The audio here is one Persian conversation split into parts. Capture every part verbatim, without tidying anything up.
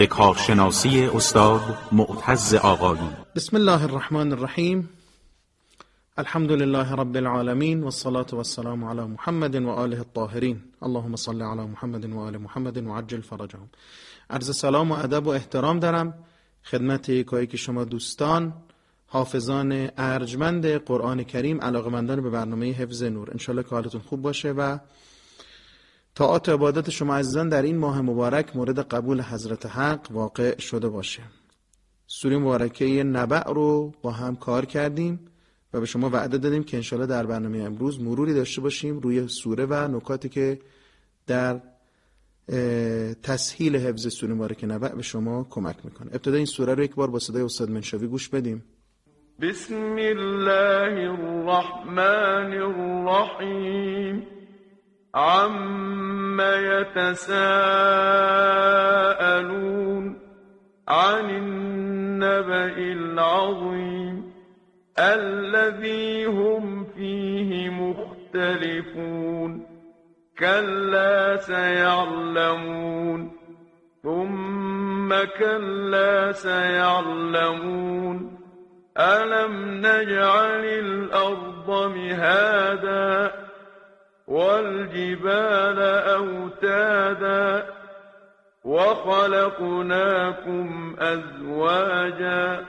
به کارشناسی استاد معتز آقایی. بسم الله الرحمن الرحیم. الحمد لله رب العالمین والصلاة والسلام علی محمد و آله الطاهرین. اللهم صل علی محمد و آل محمد و عجل فرجهم. عرض سلام و ادب و احترام دارم خدمت یکایی که شما دوستان حافظان ارجمند قرآن کریم، علاقه‌مندان به برنامه حفظ نور. انشالله که حالتون خوب باشه و طاعات و عبادت شما عزیزان در این ماه مبارک مورد قبول حضرت حق واقع شده باشه. سوره مبارکه نبأ رو با هم کار کردیم و به شما وعده دادیم که انشالله در برنامه امروز مروری داشته باشیم روی سوره و نکاتی که در تسهیل حفظ سوره مبارکه نبأ به شما کمک میکنه. ابتدا این سوره رو یک بار با صدای استاد منشوی گوش بدیم. بسم الله الرحمن الرحیم. عم يتساءلون عن النبأ العظيم الذي هم فيه مختلفون كلا سيعلمون ثم كلا سيعلمون ألم نجعل الأرض مهادا والجبال أوتادا وخلقناكم أزواجا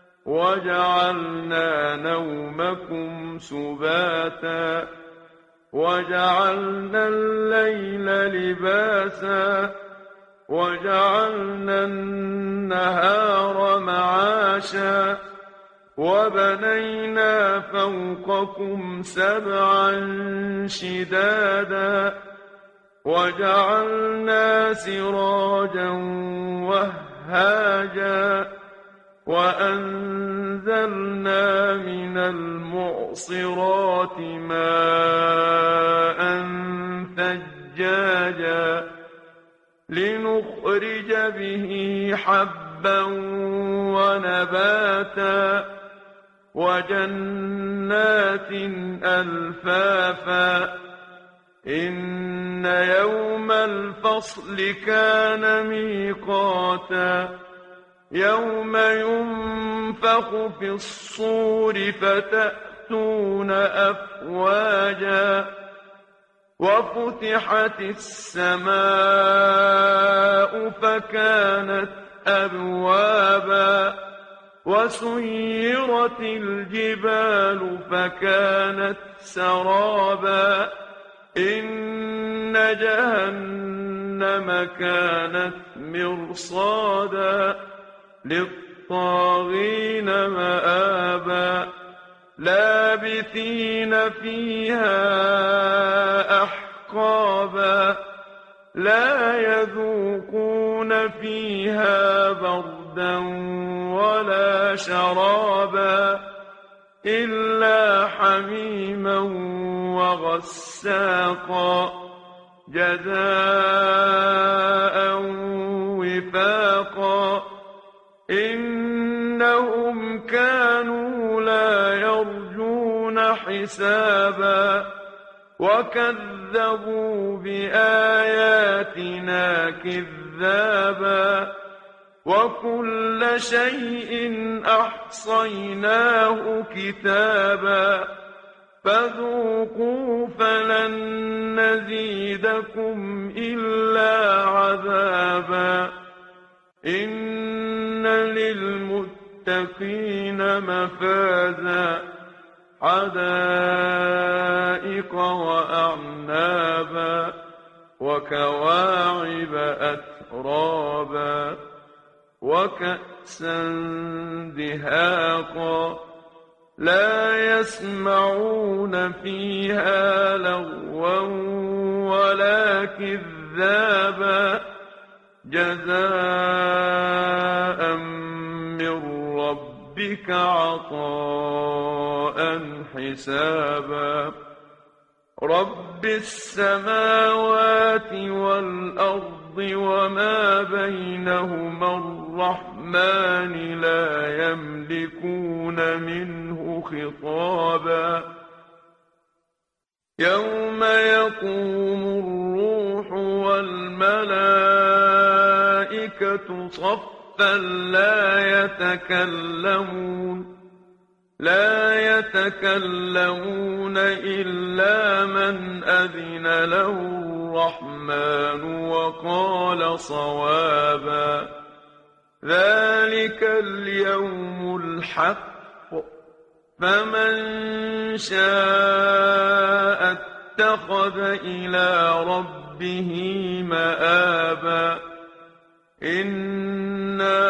وجعلنا نومكم سباتا وجعلنا الليل لباسا وجعلنا النهار معاشا وبنينا فوقكم سبعا شدادا وجعلنا سراجا وهاجا وأنزلنا من المعصرات ماء ثجاجا لنخرج به حبا ونباتا وجنات ألفافا إن يوم الفصل كان ميقاتا يوم ينفخ في الصور فتأتون أفواجا وفتحت السماء فكانت أبوابا وسيرت الجبال فكانت سرابا إن جهنم كانت مرصادا للطاغين مآبا لابثين فيها أحقابا لا يذوقون فيها بردا ولا شرابا إلا حميما وغساقا جزاء وفاقا إنهم كانوا لا يرجون حسابا وكذبوا بآياتنا كذابا وكل شيء أحصيناه كتابا فذوقوا فلن نزيدكم إلا عذابا إن للمتقين مفازا حدائق وأعنابا وكواعب أترابا وكأسا دهاقا لا يسمعون فيها لغوا ولا كذابا جزاء من ربك عطاء حسابا رب السماوات والأرض وما بينهما الرحمن لا يملكون منه خطابا يوم يقوم الروح والملائكة والملائكة صفا لا يتكلمون لا يتكلمون إلا من أذن له الرحمن وقال صوابا ذلك اليوم الحق فمن شاء اتخذ إلى ربه مآبا إنا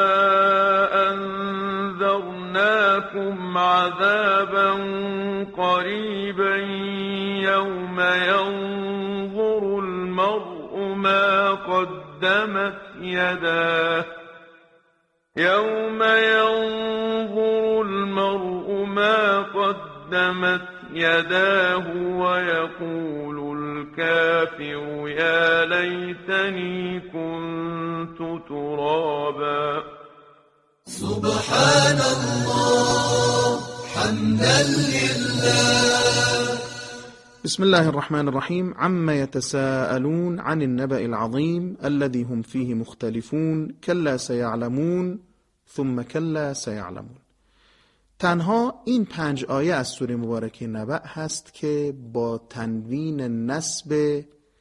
أنذرناكم عذابا قريبا يوم ينظر المرء ما قدمت يداه يوم ينظر المرء ما قدمت يداه ويقول الكافر يا ليتني كنت ترابا سبحان الله حمدا لله. بسم الله الرحمن الرحيم. عما يتساءلون عن النبأ العظيم الذي هم فيه مختلفون كلا سيعلمون ثم كلا سيعلمون. تنها این پنج آیه از سوره مبارکه نبأ هست که با تنوین نسب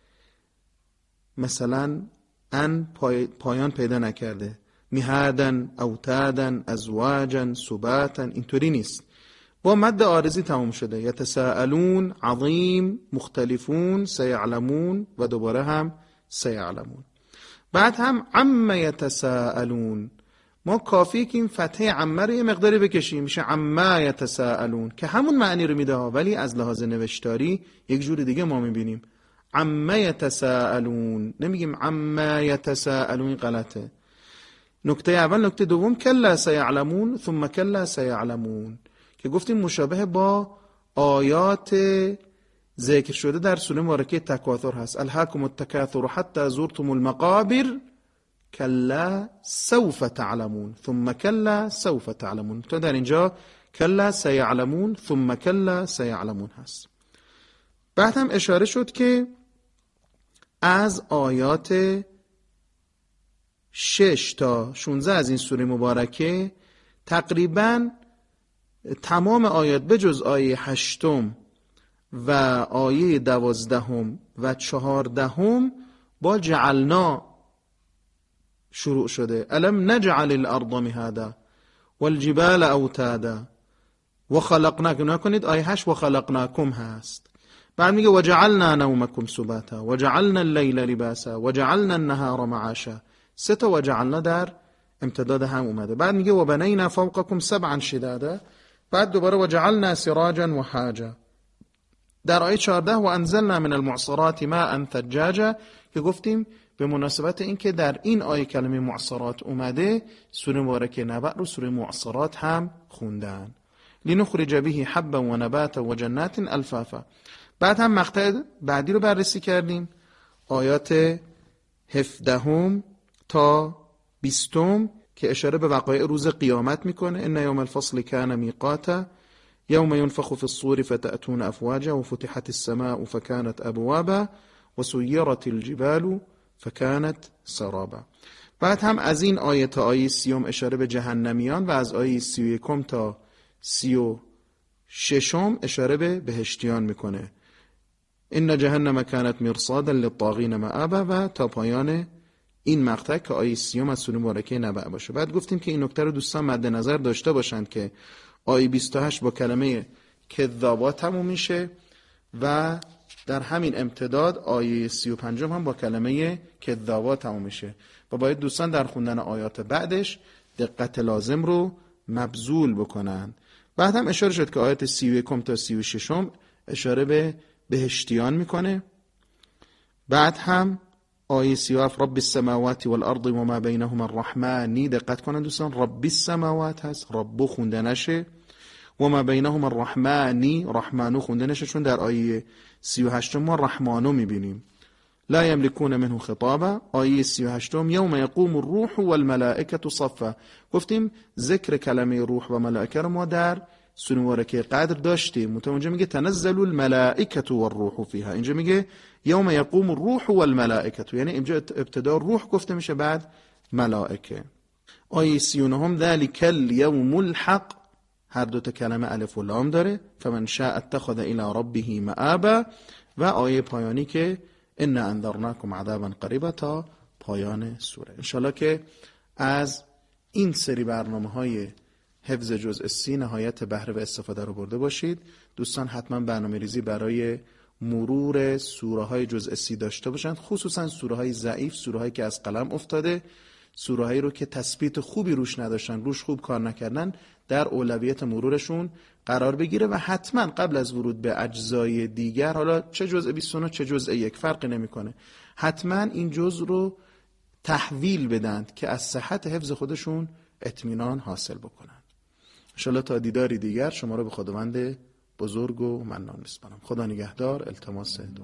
مثلا ان پای پایان پیدا نکرده، میهادن، اوتادن، ازواجن، سباتن، اینطوری نیست، با مد عارضی تمام شده. یتساءلون، عظیم، مختلفون، سیعلمون و دوباره هم سیعلمون. بعد هم عما یتساءلون، ما کافیه که این فتحه عمه رو یه مقداری بکشیم، میشه عما یتساءلون که همون معنی رو میده، ولی از لحاظ نوشتاری یک جور دیگه ما میبینیم. عما یتساءلون، نمیگیم عما یتساءلون، غلطه. نکته اول. نکته دوم کلا سیعلمون ثم کلا سیعلمون که گفتیم مشابه با آیات ذکر شده در سوره مبارکه تکاثر هست. الهاکم التکاثر حتی زرتم المقابر کلا سوف تعلمون ثم کلا سوف تعلمون. تو در اینجا کلا سیعلمون ثم کلا سیعلمون هست. بعد هم اشاره شد که از آیات شش تا شانزده از این سوره مبارکه تقریباً تمام آیات به جز آیه هشتم و آیه دوازدهم و چهاردهم با جعلنا شروع شده. الم نجعل الارض مهادا والجبال اوتادا و خلقناکم. نکنید آیه هشت و خلقناکم هست. بعد میگه وجعلنا نومکم سباتا وجعلنا الليل لباسا وجعلنا النهار معاشا. سه تا وجعلنا در امتداد هم اومده. بعد میگه و بنینا فوقکم سبعا شدادا. بعد دوباره وجعلنا سراجا و حاجا. در آیه چهارده و انزلنا من المعصرات ماء ثجاجا که گفتیم به مناسبت این که در این آیه کلمه معصرات اومده، سوره مبارکه نبأ رو سوره معصرات هم خوندن. لنخرج به حبا و نباتا و جنات الفافا. بعد هم مقطع بعدی رو بررسی کردیم، آیات هفدهم تا بیستم که اشاره به وقایع روز قیامت میکنه. ان یوم الفصل کان میقاتا یوم ینفخ فی الصور فتأتون افواجا و فتحت السماء فكانت ابوابا و سیرت الجبال فكانت سرابا. بعد هم از این آیه تا آیه سیوم اشاره به جهنمیان و از آیه سی و یکم تا سی و ششم اشاره به بهشتیان میکنه. ان جهنم كانت مرصادا للطاغین مآبا و تا پایان این مقطع که آیه سیوم از سوره مبارکه نبأ باشه. بعد گفتیم که این نکته رو دوستان مد نظر داشته باشند که آیه بیست و هشت با کلمه کذابات تموم میشه و در همین امتداد آیه سی و پنج هم با کلمه کذابات تموم میشه و باید دوستان در خوندن آیات بعدش دقت لازم رو مبذول بکنن. بعد هم اشاره شد که آیات سی و یک تا سی و شش اشاره به بهشتیان میکنه. بعد هم آیه سی و هفت رب السماوات والارض وما بینهما الرحمن. دقت کنن دوستان، رب السماوات هست، رب خونده نشه، وما بینهما الرحمن، رحمانو خونده نشه، چون در آیه سی و هشت ما رحمانو میبینیم. لا یملکون منه خطابا. آیه سی و هشت یوم یقوم الروح والملائکه صفا. گفتیم ذکر کلمه روح و ملائکه رو ما در سوره مبارکه قدر داشتیم. متوجه میگه تنزل الملائکه والروح فیها، اینجا میگه یوم یقوم الروح والملائکه، یعنی اینجا ابتدا روح گفته میشه بعد ملائکه. آیه سی و نه ذلک الیوم الحق، هر دو تا کلمه الف و لام داره، فمن شاء اتخذ الی ربه مآبا. و آیه پایانی که ان انذرناکم عذابا قریبا تا پایان سوره. انشالله که از این سری برنامه های حفظ جزء سی نهایت بهره و استفاده رو برده باشید. دوستان حتما برنامه ریزی برای مرور سوره های جزء سی داشته باشند، خصوصا سوره های ضعیف، سوره هایی که از قلم افتاده، سوره هایی رو که تثبیت خوبی روش نداشتن، روش خوب کار نکردن، در اولویت مرورشون قرار بگیره و حتما قبل از ورود به اجزای دیگر، حالا چه جزء بیست و نه چه جزء یک فرقی نمیکنه، حتما این جزء رو تحویل بدن که از صحت حفظ خودشون اطمینان حاصل بکنن. انشالله تا دیداری دیگر شما رو به خداوند بزرگ و منان میسپارم. خدا نگهدار. التماس